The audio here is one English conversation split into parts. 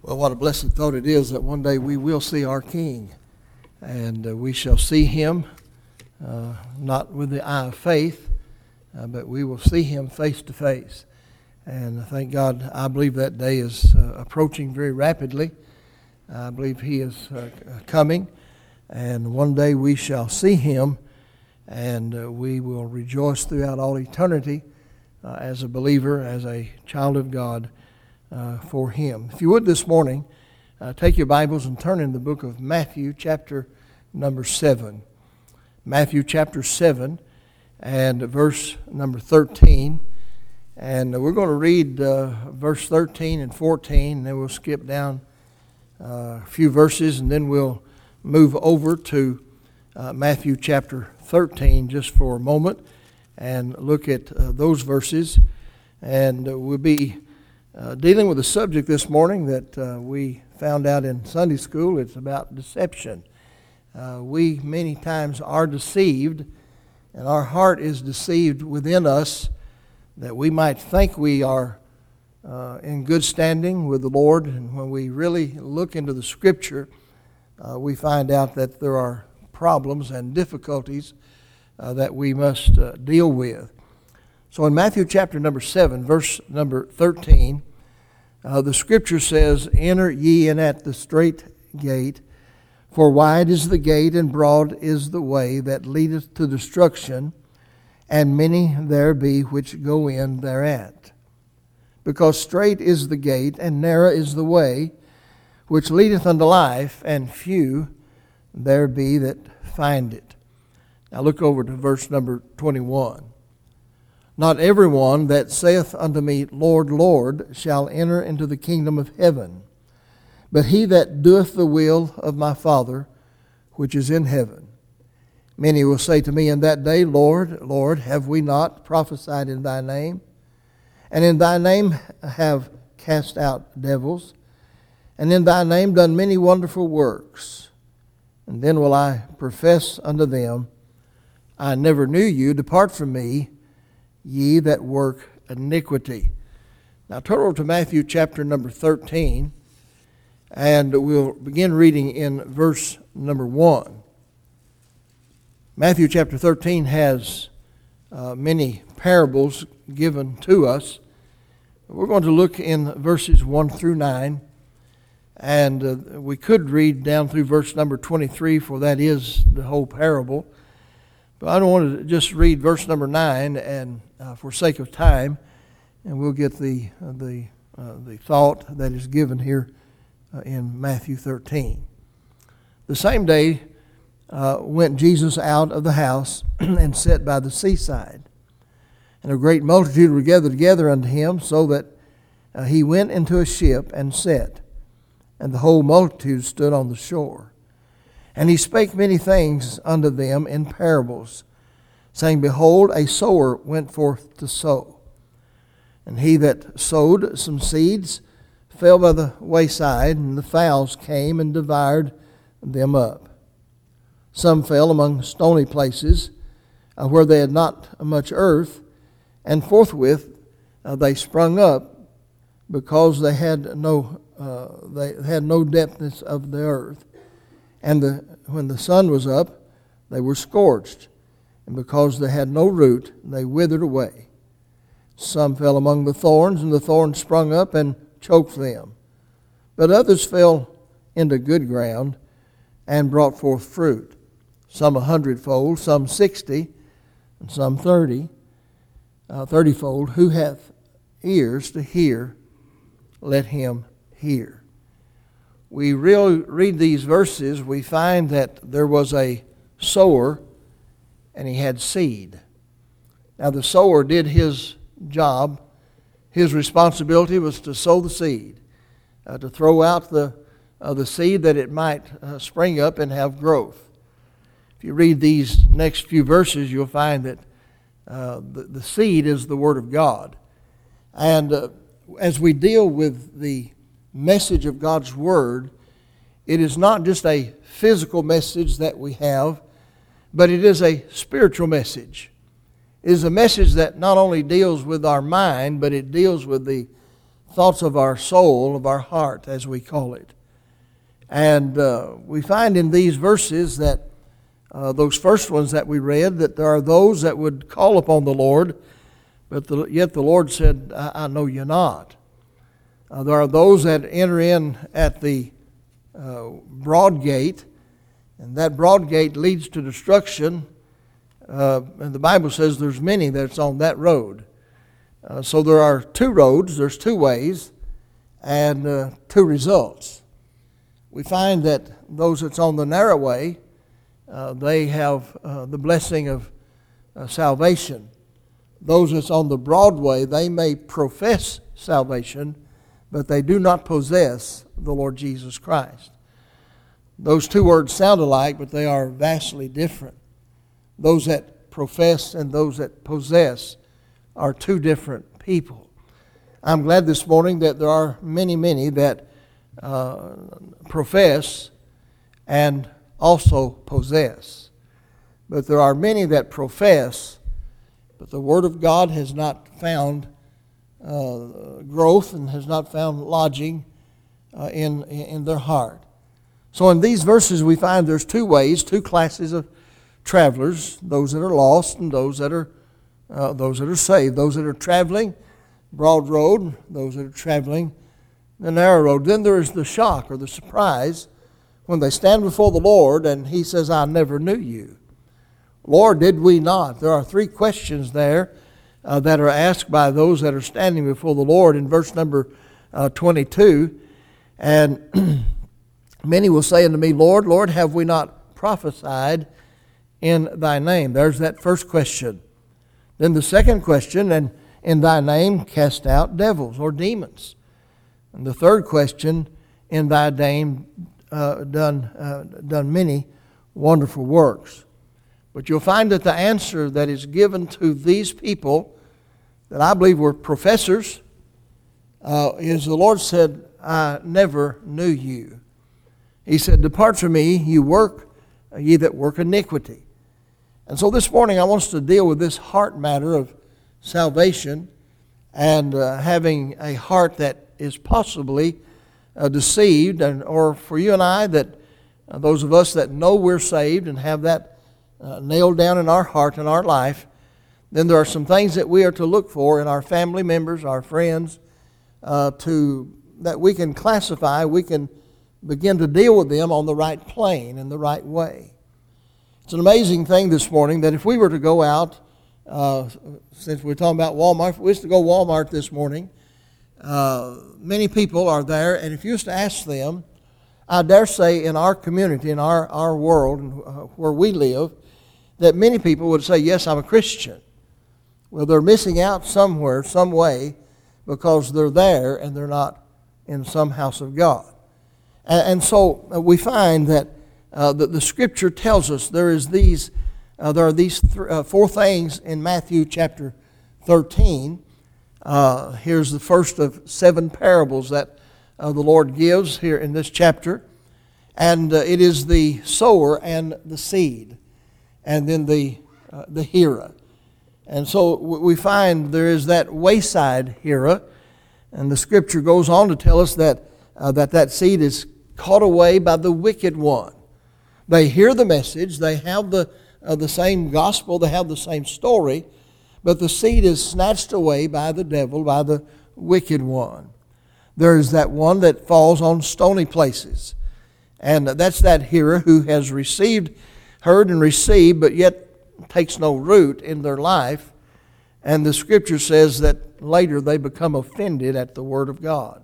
Well, what a blessed thought it is that one day we will see our King, and we shall see Him, not with the eye of faith, but we will see Him face to face. And thank God, I believe that day is approaching very rapidly. I believe He is coming, and one day we shall see Him, and we will rejoice throughout all eternity as a believer, as a child of God, for Him. If you would this morning, take your Bibles and turn in the book of Matthew, chapter number 7. Matthew chapter 7 and verse number 13. And we're going to read verse 13 and 14, and then we'll skip down a few verses, and then we'll move over to Matthew chapter 13 just for a moment and look at those verses. And we'll be dealing with a subject this morning that we found out in Sunday school. It's about deception. We many times are deceived, and our heart is deceived within us that we might think we are in good standing with the Lord. And when we really look into the Scripture, we find out that there are problems and difficulties that we must deal with. So in Matthew chapter number 7, verse number 13, the Scripture says, "Enter ye in at the strait gate, for wide is the gate and broad is the way that leadeth to destruction, and many there be which go in thereat. Because strait is the gate and narrow is the way which leadeth unto life, and few there be that find it." Now look over to verse number 21. "Not every one that saith unto me, Lord, Lord, shall enter into the kingdom of heaven, but he that doeth the will of my Father which is in heaven. Many will say to me in that day, Lord, Lord, have we not prophesied in thy name? And in thy name have cast out devils, and in thy name done many wonderful works. And then will I profess unto them, I never knew you, depart from me, ye that work iniquity." Now turn over to Matthew chapter number 13, and we'll begin reading in verse number 1. Matthew chapter 13 has many parables given to us. We're going to look in verses 1 through 9, and we could read down through verse number 23, for that is the whole parable. But I don't want to just read verse number 9, and for sake of time, and we'll get the thought that is given here in Matthew 13. "The same day went Jesus out of the house and sat by the seaside. And a great multitude were gathered together unto him, so that he went into a ship and sat. And the whole multitude stood on the shore. And he spake many things unto them in parables, saying, Behold, a sower went forth to sow. And he that sowed some seeds fell by the wayside, and the fowls came and devoured them up. Some fell among stony places, where they had not much earth, and forthwith they sprung up, because they had no depthness of the earth. And when the sun was up, they were scorched, and because they had no root, they withered away. Some fell among the thorns, and the thorns sprung up and choked them. But others fell into good ground and brought forth fruit, some 100-fold, some 60, and some 30-fold. Who hath ears to hear, let him hear." We really read these verses, we find that there was a sower and he had seed. Now the sower did his job. His responsibility was to sow the seed, to throw out the seed that it might spring up and have growth. If you read these next few verses, you'll find that the seed is the Word of God. And as we deal with the message of God's Word, it is not just a physical message that we have, but it is a spiritual message. It is a message that not only deals with our mind, but it deals with the thoughts of our soul, of our heart, as we call it. And we find in these verses that those first ones that we read, that there are those that would call upon the Lord, but yet the Lord said, I know you not. There are those that enter in at the broad gate, and that broad gate leads to destruction. And the Bible says there's many that's on that road. So there are two roads, there's two ways, and two results. We find that those that's on the narrow way, they have the blessing of salvation. Those that's on the broad way, they may profess salvation, but they do not possess the Lord Jesus Christ. Those two words sound alike, but they are vastly different. Those that profess and those that possess are two different people. I'm glad this morning that there are many that profess and also possess. But there are many that profess, but the Word of God has not found growth and has not found lodging in their heart. So in these verses we find there's two ways, two classes of travelers, those that are lost and those that are saved, those that are traveling broad road, those that are traveling the narrow road. Then there is the shock or the surprise when they stand before the Lord and He says, I never knew you. Lord, did we not? There are three questions there that are asked by those that are standing before the Lord in verse number 22. And many will say unto me, Lord, Lord, have we not prophesied in thy name? There's that first question. Then the second question, and in thy name cast out devils or demons. And the third question, in thy name done many wonderful works. But you'll find that the answer that is given to these people that I believe were professors is the Lord said, I never knew you. He said, depart from me, ye that work iniquity. And so this morning I want us to deal with this heart matter of salvation and having a heart that is possibly deceived, or for you and I, that those of us that know we're saved and have that nailed down in our heart and our life, then there are some things that we are to look for in our family members, our friends, that we can classify, we can begin to deal with them on the right plane in the right way. It's an amazing thing this morning that if we were to go out, since we're talking about Walmart, if we used to go Walmart this morning, many people are there, and if you used to ask them, I dare say in our community, in our world, where we live, that many people would say, yes, I'm a Christian. Well, they're missing out somewhere, some way, because they're there and they're not in some house of God. And so we find that the Scripture tells us there are these four things in Matthew chapter 13. Here's the first of 7 parables that the Lord gives here in this chapter. And it is the sower and the seed, and then the hearer. And so we find there is that wayside hearer, and the Scripture goes on to tell us that that seed is caught away by the wicked one. They hear the message, they have the same gospel, they have the same story, but the seed is snatched away by the devil, by the wicked one. There is that one that falls on stony places, and that's that hearer who has heard and received, but yet takes no root in their life. And the Scripture says that later they become offended at the Word of God.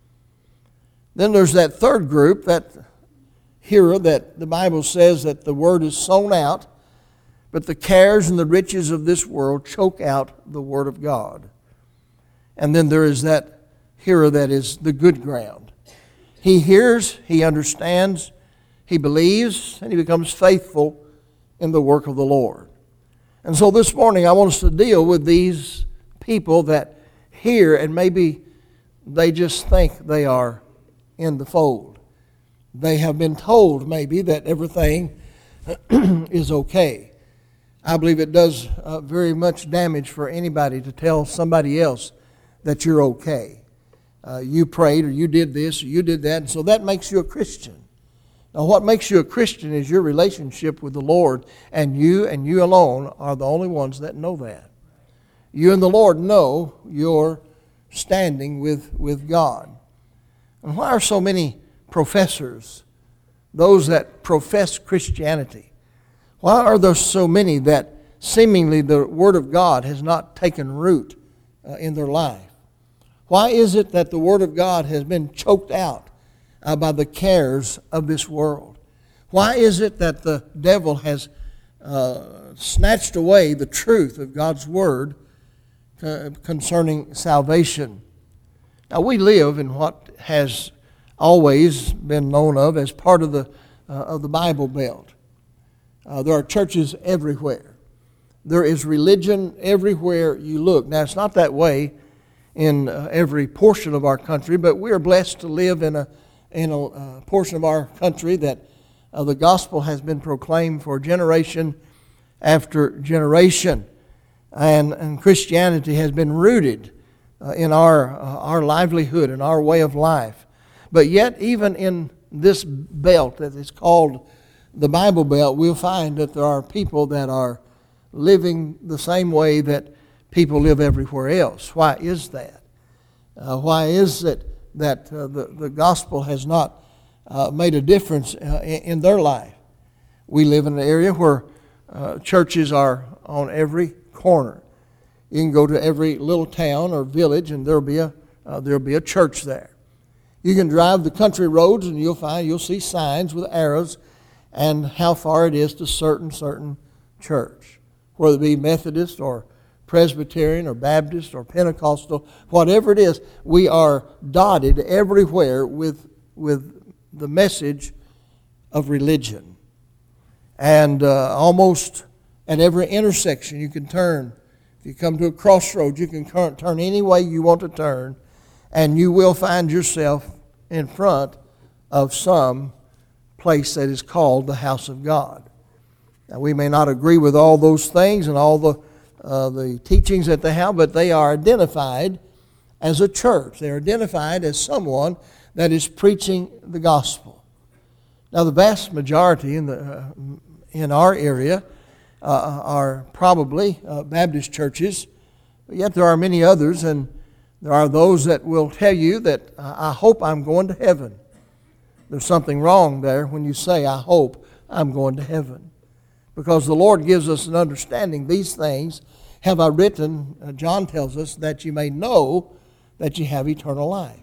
Then there's that third group, that hearer that the Bible says that the Word is sown out, but the cares and the riches of this world choke out the Word of God. And then there is that hearer that is the good ground. He hears, he understands, he believes, and he becomes faithful in the work of the Lord. And so this morning I want us to deal with these people that hear and maybe they just think they are in the fold. They have been told maybe that everything is okay. I believe it does very much damage for anybody to tell somebody else that you're okay. you prayed or you did this or you did that, and so that makes you a Christian. Now, what makes you a Christian is your relationship with the Lord, and you alone are the only ones that know that. You and the Lord know your standing with God. And why are so many professors, those that profess Christianity, why are there so many that seemingly the Word of God has not taken root in their life? Why is it that the Word of God has been choked out by the cares of this world? Why is it that the devil has snatched away the truth of God's Word concerning salvation? Now, we live in what has always been known of as part of the Bible Belt. There are churches everywhere. There is religion everywhere you look. Now, it's not that way in every portion of our country, but we are blessed to live in a portion of our country that the gospel has been proclaimed for generation after generation, and Christianity has been rooted in our livelihood and our way of life. But yet, even in this belt that is called the Bible Belt, we'll find that there are people that are living the same way that people live everywhere else. Why is that? Why is it that the gospel has not made a difference in their life? We live in an area where churches are on every corner. You can go to every little town or village, and there'll be a church there. You can drive the country roads, and you'll see signs with arrows and how far it is to certain church, whether it be Methodist or Presbyterian or Baptist or Pentecostal, whatever it is. We are dotted everywhere with the message of religion. And almost at every intersection you can turn. If you come to a crossroads, you can turn any way you want to turn, and you will find yourself in front of some place that is called the house of God. Now, we may not agree with all those things and all the teachings that they have, but they are identified as a church. They are identified as someone that is preaching the gospel. Now, the vast majority in our area are probably Baptist churches, but yet there are many others, and there are those that will tell you that I hope I'm going to heaven. There's something wrong there when you say, I hope I'm going to heaven. Because the Lord gives us an understanding. These things have I written, John tells us, that you may know that you have eternal life.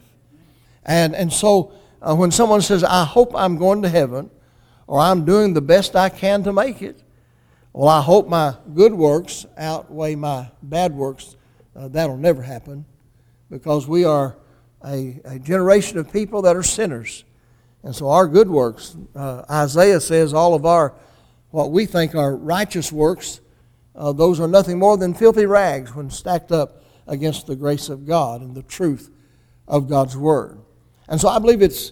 And so when someone says, I hope I'm going to heaven, or I'm doing the best I can to make it, well, I hope my good works outweigh my bad works, that'll never happen, because we are a generation of people that are sinners. And so our good works, Isaiah says all of our, what we think are righteous works, those are nothing more than filthy rags when stacked up against the grace of God and the truth of God's Word. And so I believe it's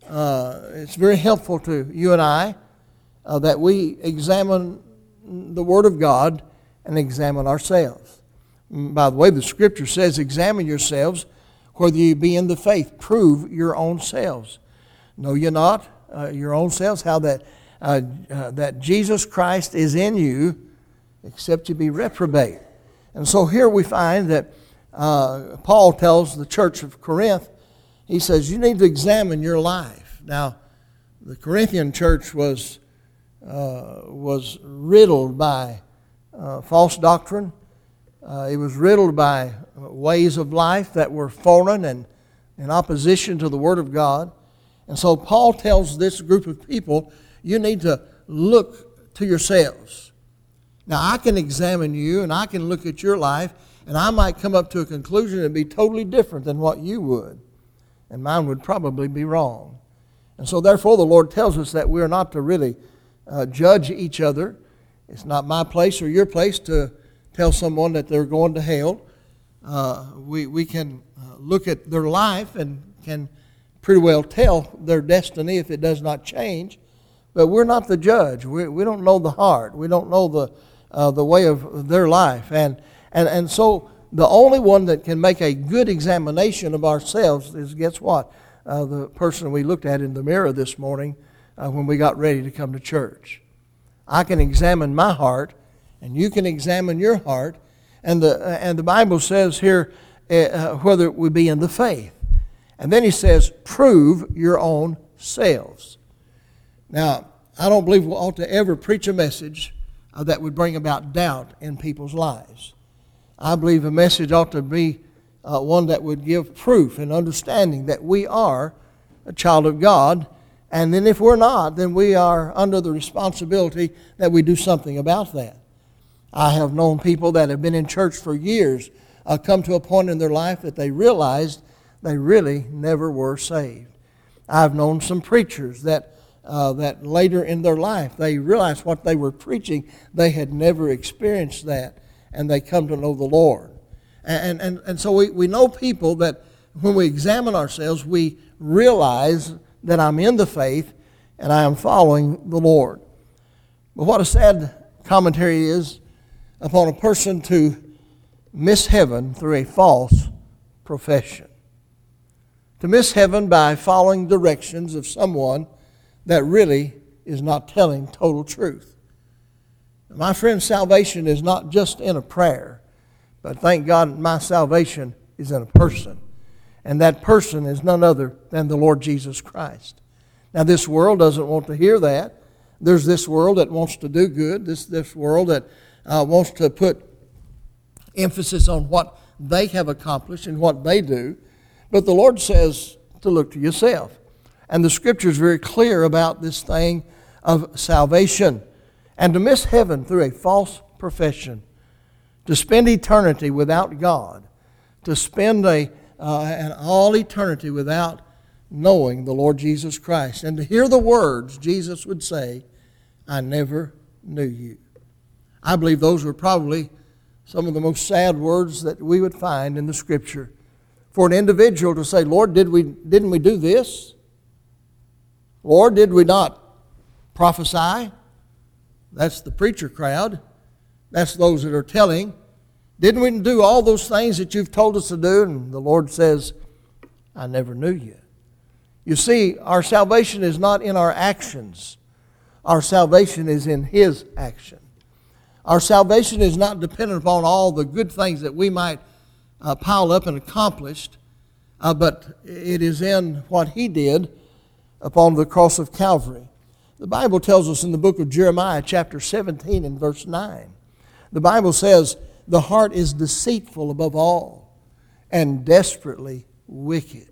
very helpful to you and I that we examine the Word of God and examine ourselves. By the way, the Scripture says, examine yourselves whether you be in the faith. Prove your own selves. Know ye not your own selves how that Jesus Christ is in you, except you be reprobate. And so here we find that Paul tells the church of Corinth, he says, you need to examine your life. Now, the Corinthian church was riddled by false doctrine. It was riddled by ways of life that were foreign and in opposition to the Word of God. And so Paul tells this group of people, you need to look to yourselves. Now, I can examine you and I can look at your life, and I might come up to a conclusion that would be totally different than what you would. And mine would probably be wrong. And so therefore the Lord tells us that we are not to really judge each other. It's not my place or your place to tell someone that they're going to hell. We can look at their life and can pretty well tell their destiny if it does not change. But we're not the judge. We don't know the heart. We don't know the way of their life. And so the only one that can make a good examination of ourselves is, guess what? The person we looked at in the mirror this morning when we got ready to come to church. I can examine my heart, and you can examine your heart. And the Bible says here, whether it would be in the faith. And then he says, prove your own selves. Now, I don't believe we ought to ever preach a message that would bring about doubt in people's lives. I believe a message ought to be one that would give proof and understanding that we are a child of God. And then if we're not, then we are under the responsibility that we do something about that. I have known people that have been in church for years come to a point in their life that they realized they really never were saved. I've known some preachers that later in their life they realized what they were preaching, they had never experienced that, and they come to know the Lord. And so we know people that when we examine ourselves, we realize that I'm in the faith and I am following the Lord. But what a sad commentary is upon a person to miss heaven through a false profession. To miss heaven by following directions of someone that really is not telling total truth. My friend, salvation is not just in a prayer, but thank God my salvation is in a person. And that person is none other than the Lord Jesus Christ. Now this world doesn't want to hear that. There's this world that wants to do good, this world that wants to put emphasis on what they have accomplished and what they do. But the Lord says to look to yourself. And the Scripture is very clear about this thing of salvation. And to miss heaven through a false profession, to spend eternity without God, to spend an all eternity without knowing the Lord Jesus Christ, and to hear the words Jesus would say, I never knew you. I believe those were probably some of the most sad words that we would find in the Scripture. For an individual to say, Lord, didn't we do this? Lord, did we not prophesy? That's the preacher crowd. That's those that are telling. Didn't we do all those things that you've told us to do? And the Lord says, I never knew you. You see, our salvation is not in our actions. Our salvation is in His action. Our salvation is not dependent upon all the good things that we might pile up and accomplish, but it is in what He did upon the cross of Calvary. The Bible tells us in the book of Jeremiah, chapter 17 and verse 9, the Bible says, the heart is deceitful above all and desperately wicked.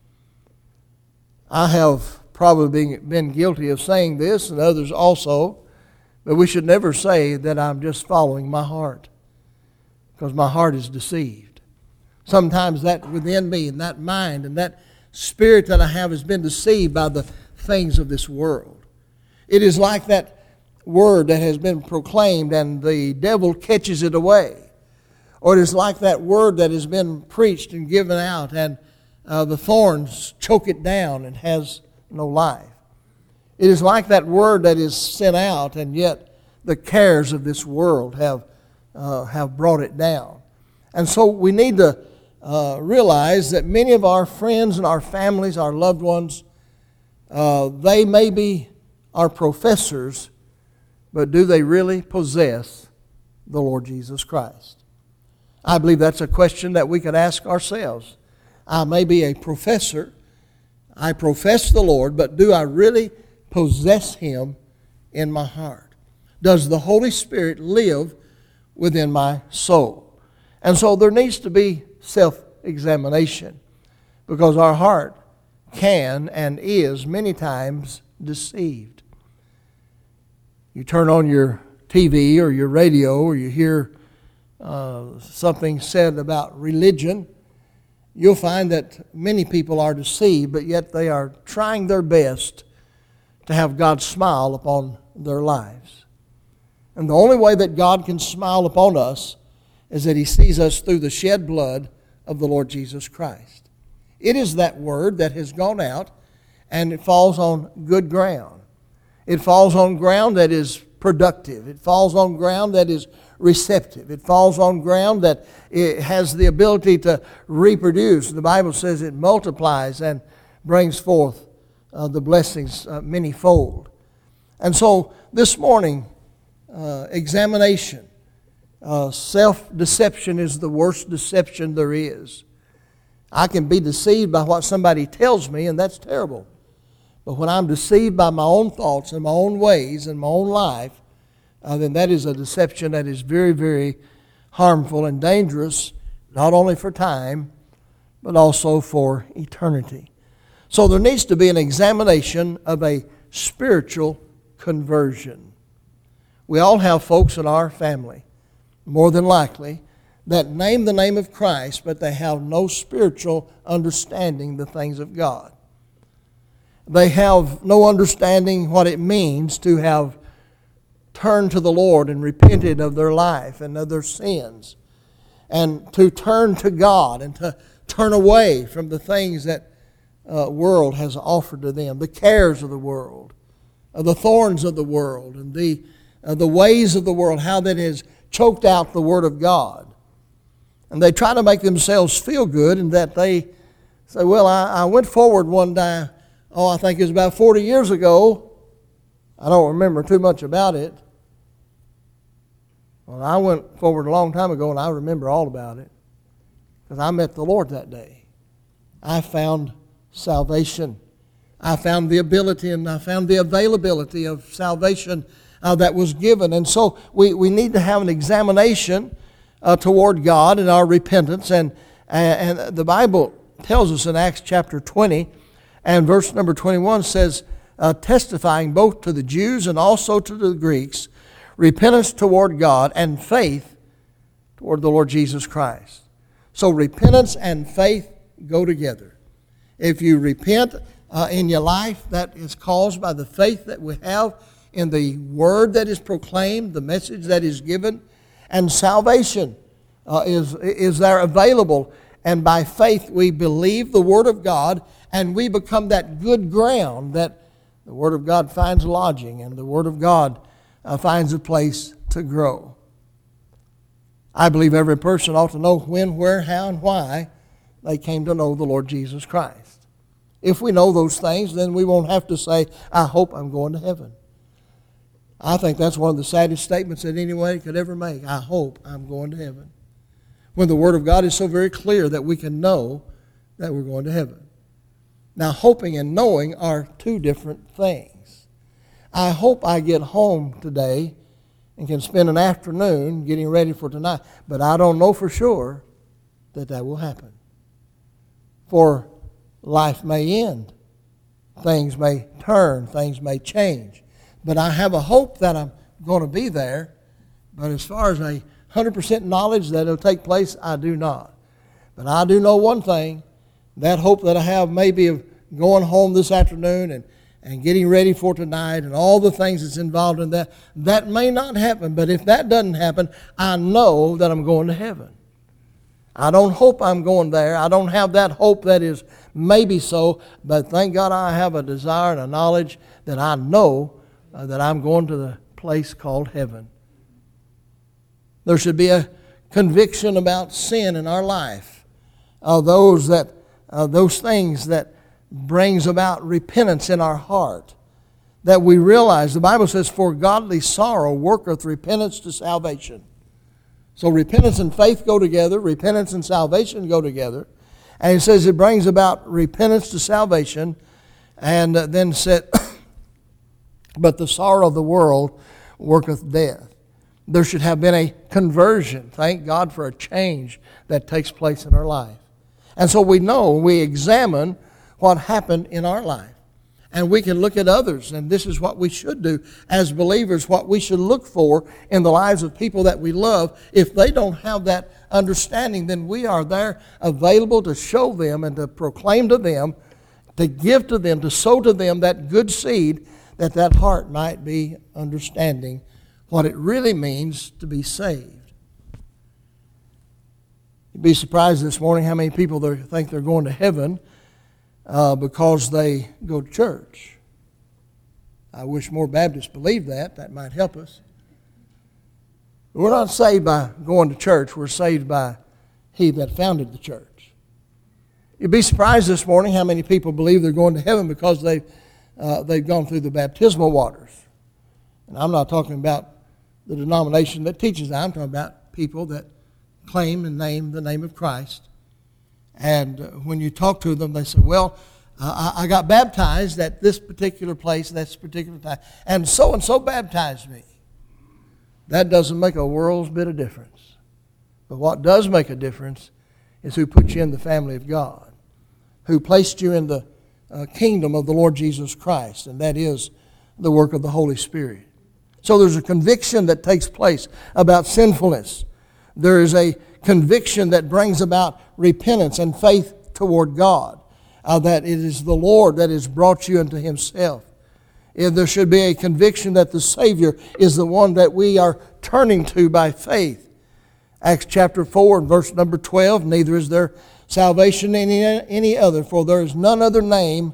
I have probably been guilty of saying this, and others also, but we should never say that I'm just following my heart, because my heart is deceived. Sometimes that within me and that mind and that spirit that I have has been deceived by the things of this world. It is like that word that has been proclaimed and the devil catches it away. Or it is like that word that has been preached and given out and the thorns choke it down and has no life. It is like that word that is sent out and yet the cares of this world have brought it down. And so we need to realize that many of our friends and our families, our loved ones, they may be our professors, but do they really possess the Lord Jesus Christ? I believe that's a question that we could ask ourselves. I may be a professor, I profess the Lord, but do I really possess Him in my heart? Does the Holy Spirit live within my soul? And so there needs to be self-examination, because our heart can and is many times deceived. You turn on your TV or your radio or you hear something said about religion, you'll find that many people are deceived, but yet they are trying their best to have God smile upon their lives. And the only way that God can smile upon us is that He sees us through the shed blood of the Lord Jesus Christ. It is that word that has gone out and it falls on good ground. It falls on ground that is productive. It falls on ground that is receptive. It falls on ground that it has the ability to reproduce. The Bible says it multiplies and brings forth the blessings manyfold. And so this morning, examination. Self-deception is the worst deception there is. I can be deceived by what somebody tells me, and that's terrible. But when I'm deceived by my own thoughts and my own ways and my own life, then that is a deception that is very, very harmful and dangerous, not only for time, but also for eternity. So there needs to be an examination of a spiritual conversion. We all have folks in our family, more than likely, that name the name of Christ, but they have no spiritual understanding the things of God. They have no understanding what it means to have turned to the Lord and repented of their life and of their sins, and to turn to God and to turn away from the things that world has offered to them, the cares of the world, the thorns of the world, and the ways of the world, how that has choked out the Word of God. And they try to make themselves feel good, and that they say, well, I went forward one day, I think it was about 40 years ago. I don't remember too much about it. Well, I went forward a long time ago, and I remember all about it, because I met the Lord that day. I found salvation. I found the ability and I found the availability of salvation that was given. And so we need to have an examination toward God in our repentance. And the Bible tells us in Acts chapter 20 and verse number 21 says, testifying both to the Jews and also to the Greeks, repentance toward God and faith toward the Lord Jesus Christ. So repentance and faith go together. If you repent in your life, that is caused by the faith that we have in the word that is proclaimed, the message that is given, and salvation is there available. And by faith we believe the Word of God, and we become that good ground that the Word of God finds lodging, and the Word of God finds a place to grow. I believe every person ought to know when, where, how, and why they came to know the Lord Jesus Christ. If we know those things, then we won't have to say, I hope I'm going to heaven. I think that's one of the saddest statements that anyone could ever make. I hope I'm going to heaven. When the Word of God is so very clear that we can know that we're going to heaven. Now, hoping and knowing are two different things. I hope I get home today and can spend an afternoon getting ready for tonight, but I don't know for sure that that will happen. For life may end. Things may turn. Things may change. But I have a hope that I'm going to be there. But as far as a 100% knowledge that it'll take place, I do not. But I do know one thing. That hope that I have maybe of going home this afternoon and getting ready for tonight and all the things that's involved in that, that may not happen. But if that doesn't happen, I know that I'm going to heaven. I don't hope I'm going there. I don't have that hope that is maybe so. But thank God I have a desire and a knowledge that I know that I'm going to the place called heaven. There should be a conviction about sin in our life. Those things that brings about repentance in our heart. That we realize, the Bible says, for godly sorrow worketh repentance to salvation. So repentance and faith go together. Repentance and salvation go together. And it says it brings about repentance to salvation. And then said, but the sorrow of the world worketh death. There should have been a conversion. Thank God for a change that takes place in our life. And so we know, we examine what happened in our life. And we can look at others, and this is what we should do as believers, what we should look for in the lives of people that we love. If they don't have that understanding, then we are there available to show them and to proclaim to them, to give to them, to sow to them that good seed, that heart might be understanding what it really means to be saved. You'd be surprised this morning how many people think they're going to heaven because they go to church. I wish more Baptists believed that. That might help us. But we're not saved by going to church. We're saved by He that founded the church. You'd be surprised this morning how many people believe they're going to heaven because they've gone through the baptismal waters. And I'm not talking about the denomination that teaches that. I'm talking about people that claim and name the name of Christ. And when you talk to them, they say, well, I got baptized at this particular place, this particular time, and so baptized me. That doesn't make a world's bit of difference. But what does make a difference is who put you in the family of God, who placed you in the kingdom of the Lord Jesus Christ, and that is the work of the Holy Spirit. So there's a conviction that takes place about sinfulness. There is a conviction that brings about repentance and faith toward God, that it is the Lord that has brought you into Himself. If there should be a conviction that the Savior is the one that we are turning to by faith. Acts chapter 4 and verse number 12, neither is there salvation in any other, for there is none other name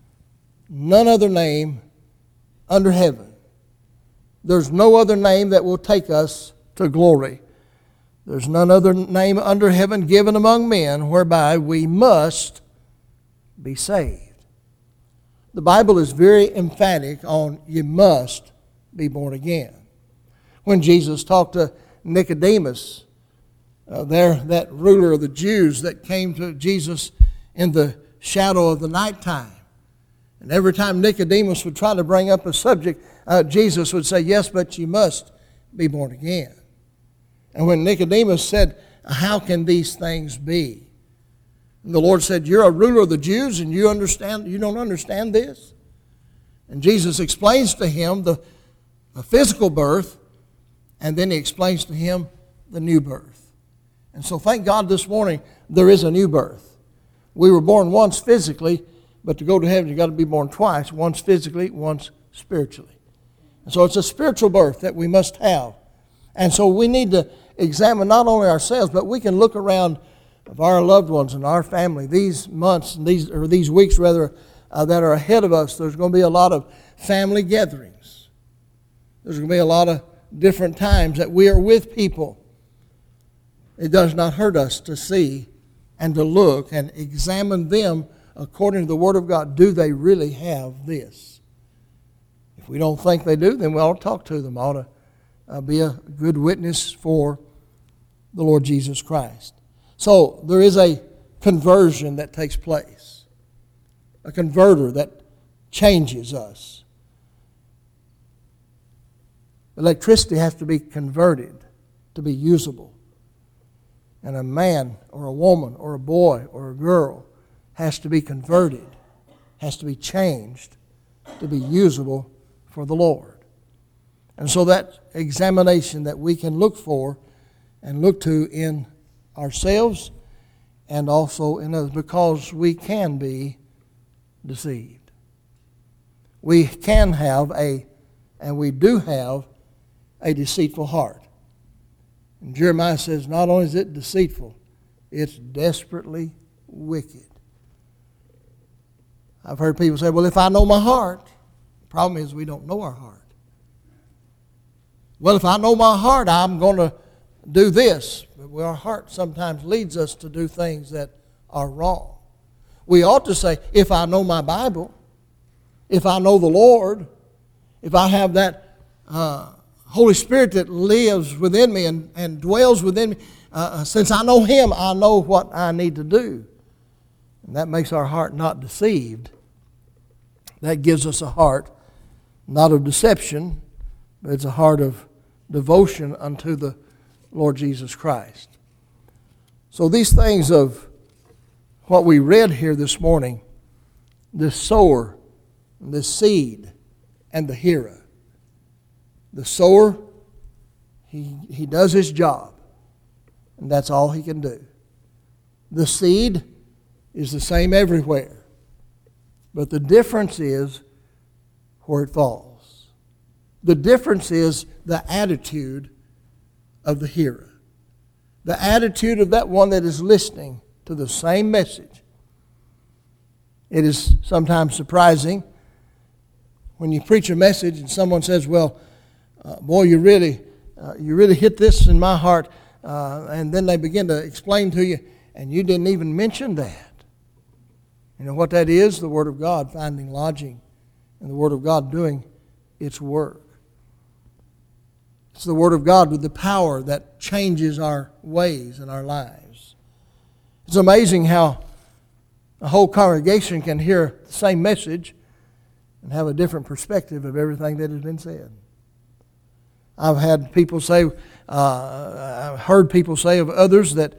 under heaven. There's no other name that will take us to glory. There's none other name under heaven given among men whereby we must be saved. The Bible is very emphatic on you must be born again. When Jesus talked to Nicodemus, that ruler of the Jews that came to Jesus in the shadow of the nighttime, and every time Nicodemus would try to bring up a subject, Jesus would say, yes, but you must be born again. And when Nicodemus said, how can these things be? And the Lord said, you're a ruler of the Jews and you don't understand this? And Jesus explains to him the physical birth, and then He explains to him the new birth. And so thank God this morning there is a new birth. We were born once physically, but to go to heaven you've got to be born twice, once physically, once spiritually. And so it's a spiritual birth that we must have. And so we need to examine not only ourselves, but we can look around of our loved ones and our family these months, these weeks rather, that are ahead of us. There's going to be a lot of family gatherings. There's going to be a lot of different times that we are with people. It does not hurt us to see and to look and examine them according to the Word of God. Do they really have this? If we don't think they do, then we ought to talk to them. Ought to be a good witness for the Lord Jesus Christ. So there is a conversion that takes place. A converter that changes us. Electricity has to be converted to be usable. And a man or a woman or a boy or a girl has to be converted, has to be changed to be usable for the Lord. And so that examination that we can look for and look to in ourselves and also in others, because we can be deceived. We can have and we do have a deceitful heart. And Jeremiah says not only is it deceitful, it's desperately wicked. I've heard people say, well, if I know my heart, the problem is we don't know our heart. Well, if I know my heart, I'm going to do this. But our heart sometimes leads us to do things that are wrong. We ought to say, if I know my Bible, if I know the Lord, if I have that Holy Spirit that lives within me and dwells within me, since I know Him, I know what I need to do. And that makes our heart not deceived. That gives us a heart not of deception, but it's a heart of devotion unto the Lord Jesus Christ. So these things of what we read here this morning, this sower, this seed, and the hearer. The sower, he does his job, and that's all he can do. The seed is the same everywhere, but the difference is where it falls. The difference is the attitude of the hearer. The attitude of that one that is listening to the same message. It is sometimes surprising when you preach a message and someone says, well, boy, you really hit this in my heart, and then they begin to explain to you, and you didn't even mention that. You know what that is? The Word of God finding lodging, and the Word of God doing its work. It's the Word of God with the power that changes our ways and our lives. It's amazing how a whole congregation can hear the same message and have a different perspective of everything that has been said. I've had people say, I've heard people say of others that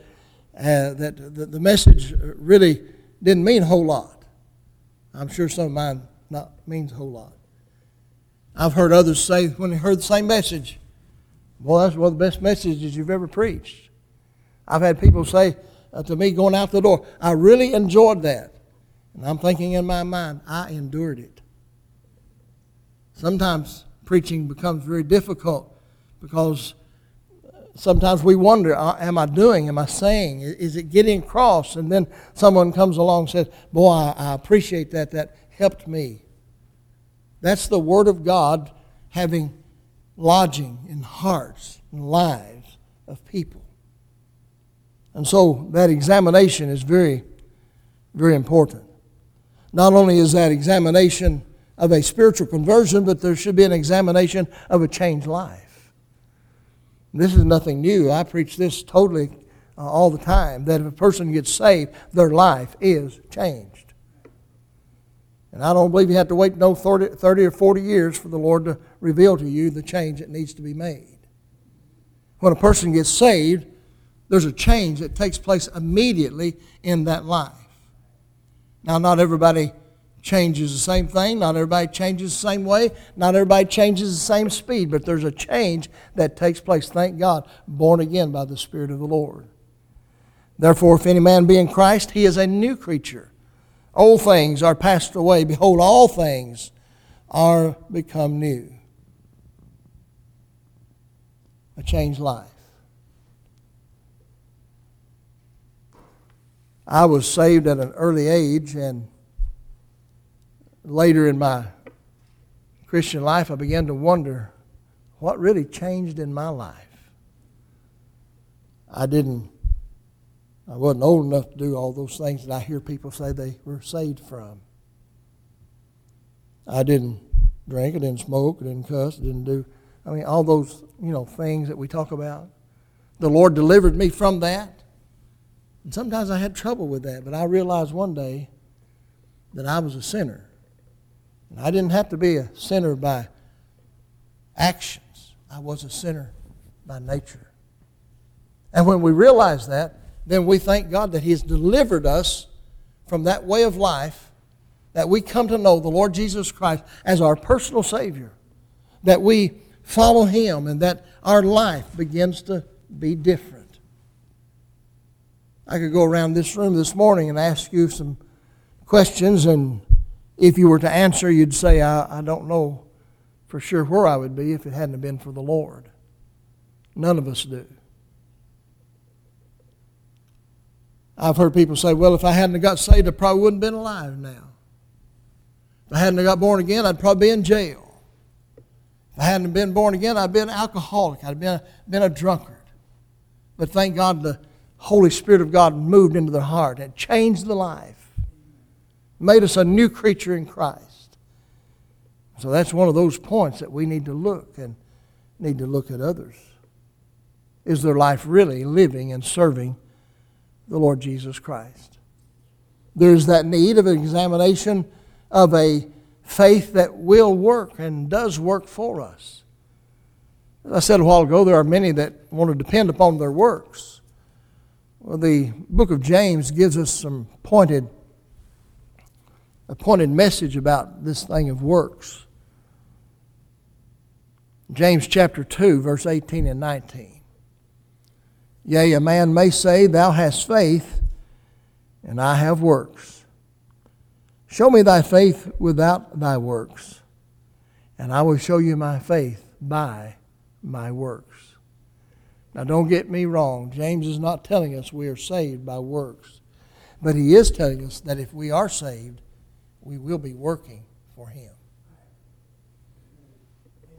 the message really didn't mean a whole lot. I'm sure some of mine not means a whole lot. I've heard others say when they heard the same message, boy, that's one of the best messages you've ever preached. I've had people say to me going out the door, I really enjoyed that. And I'm thinking in my mind, I endured it. Sometimes preaching becomes very difficult because sometimes we wonder, am I saying, is it getting across? And then someone comes along and says, boy, I appreciate that. That helped me. That's the Word of God having lodging in hearts and lives of people. And so that examination is very, very important. Not only is that examination of a spiritual conversion, but there should be an examination of a changed life. This is nothing new. I preach this totally all the time, that if a person gets saved, their life is changed. And I don't believe you have to wait no 30 or 40 years for the Lord to reveal to you the change that needs to be made. When a person gets saved, there's a change that takes place immediately in that life. Now, not everybody changes the same thing. Not everybody changes the same way. Not everybody changes the same speed. But there's a change that takes place, thank God, born again by the Spirit of the Lord. Therefore, if any man be in Christ, he is a new creature. Old things are passed away. Behold, all things are become new. A changed life. I was saved at an early age, and later in my Christian life, I began to wonder what really changed in my life. I wasn't old enough to do all those things that I hear people say they were saved from. I didn't drink, I didn't smoke, I didn't cuss, I didn't do, all those, things that we talk about. The Lord delivered me from that. And sometimes I had trouble with that, but I realized one day that I was a sinner. And I didn't have to be a sinner by actions. I was a sinner by nature. And when we realize that, then we thank God that He has delivered us from that way of life, that we come to know the Lord Jesus Christ as our personal Savior, that we follow Him, and that our life begins to be different. I could go around this room this morning and ask you some questions, and if you were to answer, you'd say, I don't know for sure where I would be if it hadn't been for the Lord. None of us do. I've heard people say, well, if I hadn't got saved, I probably wouldn't have been alive now. If I hadn't got born again, I'd probably be in jail. If I hadn't been born again, I'd be an alcoholic. I'd been a drunkard. But thank God the Holy Spirit of God moved into their heart and changed the life. Made us a new creature in Christ. So that's one of those points that we need to look and need to look at others. Is their life really living and serving the Lord Jesus Christ? There's that need of an examination of a faith that will work and does work for us. As I said a while ago, there are many that want to depend upon their works. Well, the book of James gives us some pointed message about this thing of works. James chapter 2, verse 18 and 19. Yea, a man may say, Thou hast faith, and I have works. Show me thy faith without thy works, and I will show you my faith by my works. Now, don't get me wrong. James is not telling us we are saved by works. But he is telling us that if we are saved, we will be working for Him.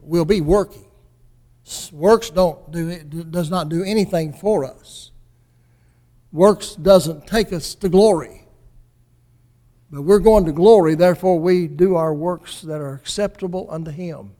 we'll be working. Works does not do anything for us. Works doesn't take us to glory. But we're going to glory, therefore we do our works that are acceptable unto Him.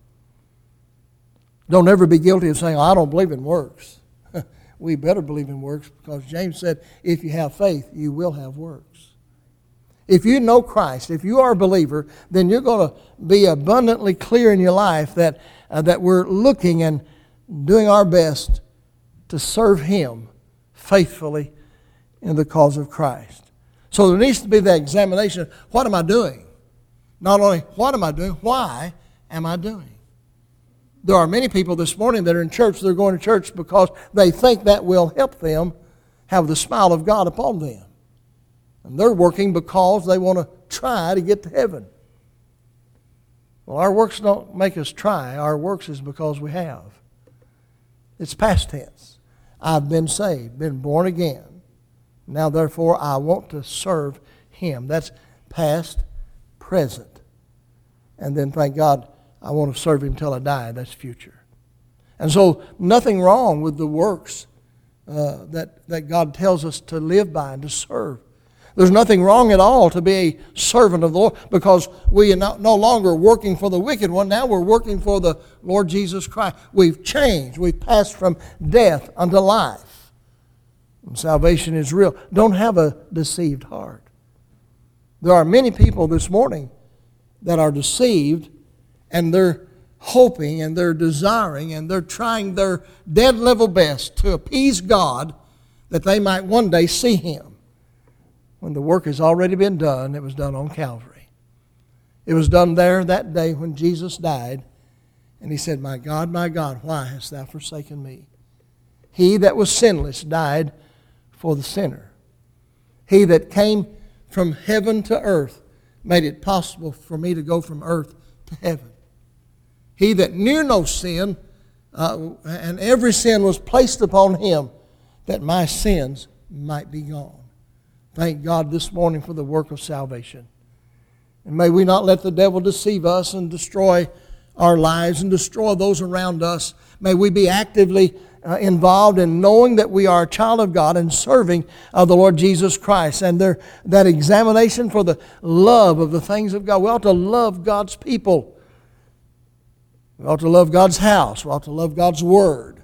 Don't ever be guilty of saying, I don't believe in works. We better believe in works, because James said, if you have faith, you will have works. If you know Christ, if you are a believer, then you're going to be abundantly clear in your life that we're looking and doing our best to serve Him faithfully in the cause of Christ. So there needs to be that examination of, what am I doing? Not only what am I doing, why am I doing? There are many people this morning that are in church, they're going to church because they think that will help them have the smile of God upon them. And they're working because they want to try to get to heaven. Well, our works don't make us try. Our works is because we have. It's past tense. I've been saved, been born again. Now, therefore, I want to serve Him. That's past, present. And then, thank God, I want to serve Him till I die. That's future. And so, nothing wrong with the works that God tells us to live by and to serve. There's nothing wrong at all to be a servant of the Lord, because we are no longer working for the wicked one. Now we're working for the Lord Jesus Christ. We've changed. We've passed from death unto life. And salvation is real. Don't have a deceived heart. There are many people this morning that are deceived, and they're hoping and they're desiring and they're trying their dead level best to appease God that they might one day see Him. When the work has already been done, it was done on Calvary. It was done there that day when Jesus died, and He said, my God, why hast Thou forsaken me? He that was sinless died for the sinner. He that came from heaven to earth made it possible for me to go from earth to heaven. He that knew no sin, and every sin was placed upon Him, that my sins might be gone. Thank God this morning for the work of salvation. And may we not let the devil deceive us and destroy our lives and destroy those around us. May we be actively involved in knowing that we are a child of God and serving the Lord Jesus Christ. And that examination for the love of the things of God. We ought to love God's people. We ought to love God's house. We ought to love God's Word.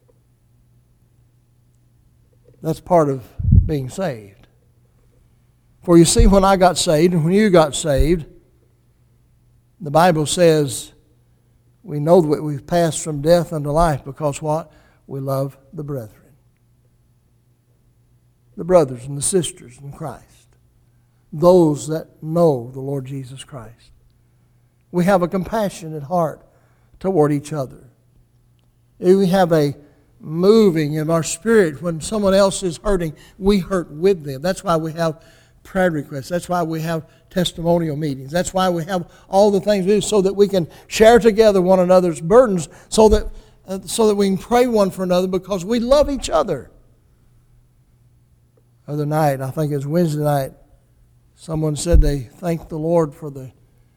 That's part of being saved. For you see, when I got saved and when you got saved, the Bible says we know that we've passed from death unto life because what? We love the brethren. The brothers and the sisters in Christ. Those that know the Lord Jesus Christ. We have a compassionate heart toward each other. We have a moving of our spirit when someone else is hurting. We hurt with them. That's why we have prayer requests. That's why we have testimonial meetings. That's why we have all the things we do, so that we can share together one another's burdens, so that we can pray one for another, because we love each other. Other night, I think it was Wednesday night, someone said they thanked the Lord for the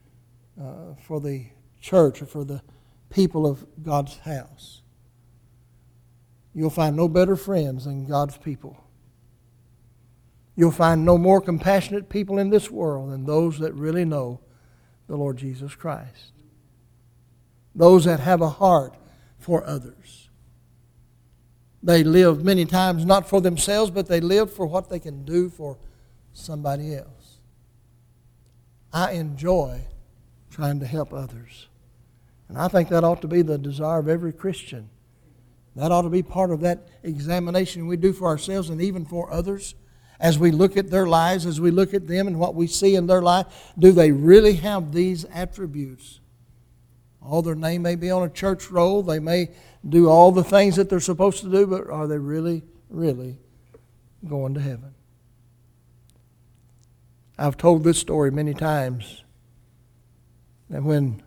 church, or for the people of God's house. You'll find no better friends than God's people. You'll find no more compassionate people in this world than those that really know the Lord Jesus Christ. Those that have a heart for others. They live many times not for themselves, but they live for what they can do for somebody else. I enjoy trying to help others. And I think that ought to be the desire of every Christian. That ought to be part of that examination we do for ourselves and even for others. As we look at their lives, as we look at them and what we see in their life, do they really have these attributes? Oh, their name may be on a church roll. They may do all the things that they're supposed to do, but are they really, really going to heaven? I've told this story many times. And when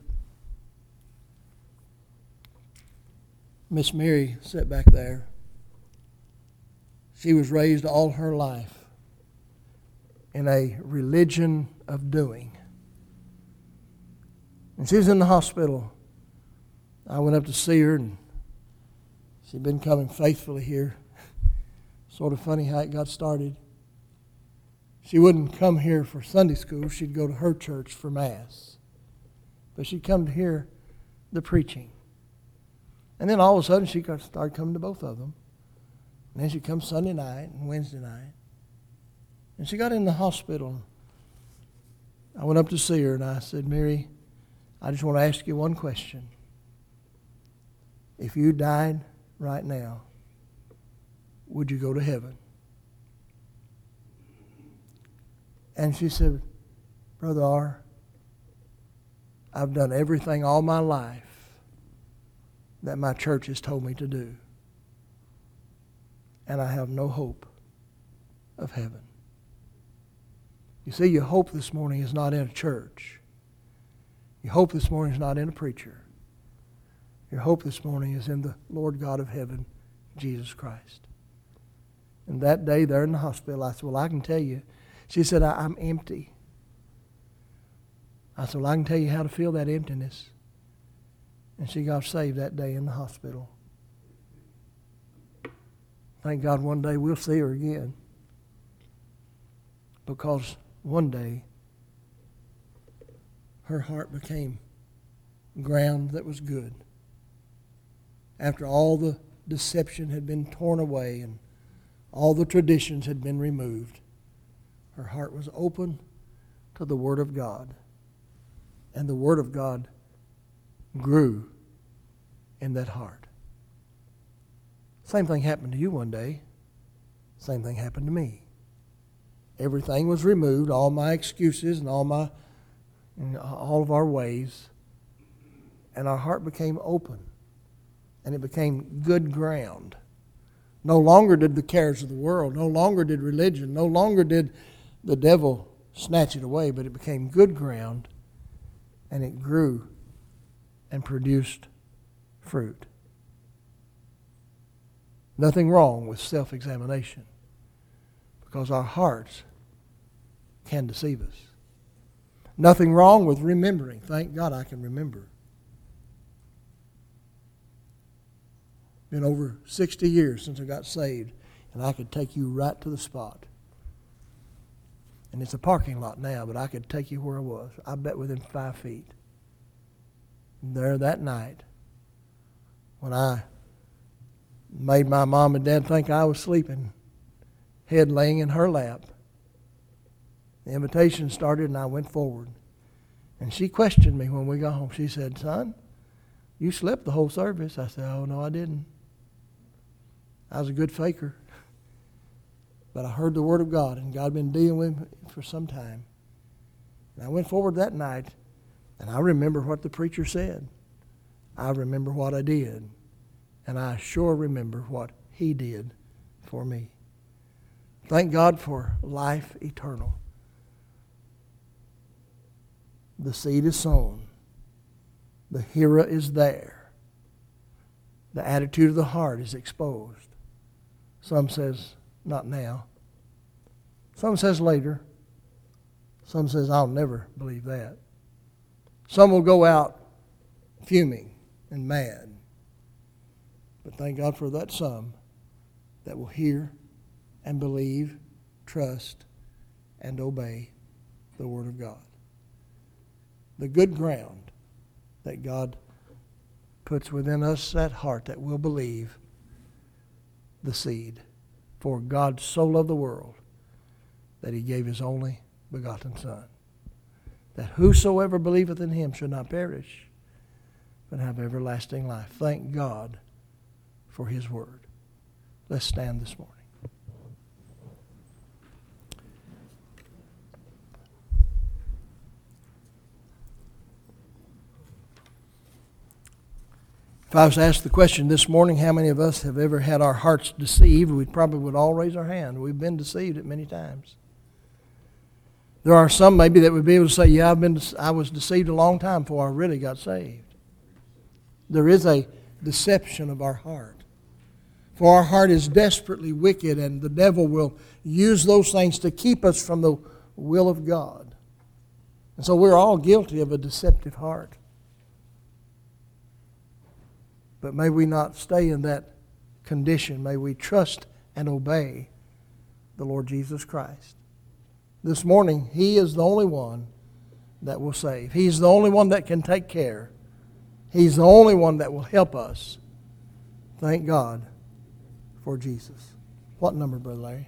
Miss Mary sat back there, she was raised all her life in a religion of doing. And she was in the hospital I went up to see her, and she'd been coming faithfully here. Sort of funny how it got started. She wouldn't come here for Sunday school. She'd go to her church for Mass. But she'd come to hear the preaching. And then all of a sudden she started coming to both of them. And then she'd come Sunday night and Wednesday night. And she got in the hospital. I went up to see her and I said, Mary, I just want to ask you one question. If you died right now, would you go to heaven? And she said, Brother R., I've done everything all my life that my church has told me to do. And I have no hope of heaven. You see, your hope this morning is not in a church. Your hope this morning is not in a preacher. Your hope this morning is in the Lord God of heaven, Jesus Christ. And that day there in the hospital, I said, well, I can tell you. She said, I'm empty. I said, well, I can tell you how to feel that emptiness. And she got saved that day in the hospital. Thank God one day we'll see her again. Because one day her heart became ground that was good. After all the deception had been torn away and all the traditions had been removed, her heart was open to the Word of God. And the Word of God grew in that heart. Same thing happened to you one day. Same thing happened to me. Everything was removed, all my excuses and all of our ways. And our heart became open. And it became good ground. No longer did the cares of the world, no longer did religion, no longer did the devil snatch it away, but it became good ground, and it grew and produced fruit. Nothing wrong with self-examination, because our hearts can deceive us. Nothing wrong with remembering. Thank God I can remember. Been over 60 years since I got saved, and I could take you right to the spot. And it's a parking lot now, but I could take you where I was. I bet within 5 feet. There that night, when I made my mom and dad think I was sleeping, head laying in her lap, the invitation started and I went forward. And she questioned me when we got home. She said, son, you slept the whole service. I said, oh, no, I didn't. I was a good faker. But I heard the Word of God, and God had been dealing with me for some time. And I went forward that night, and I remember what the preacher said. I remember what I did. And I sure remember what He did for me. Thank God for life eternal. The seed is sown. The hearer is there. The attitude of the heart is exposed. Some says, not now. Some says later. Some says, I'll never believe that. Some will go out fuming and mad. But thank God for that some that will hear and believe, trust, and obey the Word of God. The good ground that God puts within us, that heart that will believe the seed. For God so loved the world that He gave His only begotten Son, that whosoever believeth in Him should not perish, but have everlasting life. Thank God for His Word. Let's stand this morning. If I was to ask the question this morning, how many of us have ever had our hearts deceived, we probably would all raise our hand. We've been deceived at many times. There are some maybe that would be able to say, yeah, I was deceived a long time before I really got saved. There is a deception of our heart. For our heart is desperately wicked, and the devil will use those things to keep us from the will of God. And so we're all guilty of a deceptive heart. But may we not stay in that condition. May we trust and obey the Lord Jesus Christ. This morning, He is the only one that will save. He's the only one that can take care. He's the only one that will help us. Thank God for Jesus. What number, Brother Larry?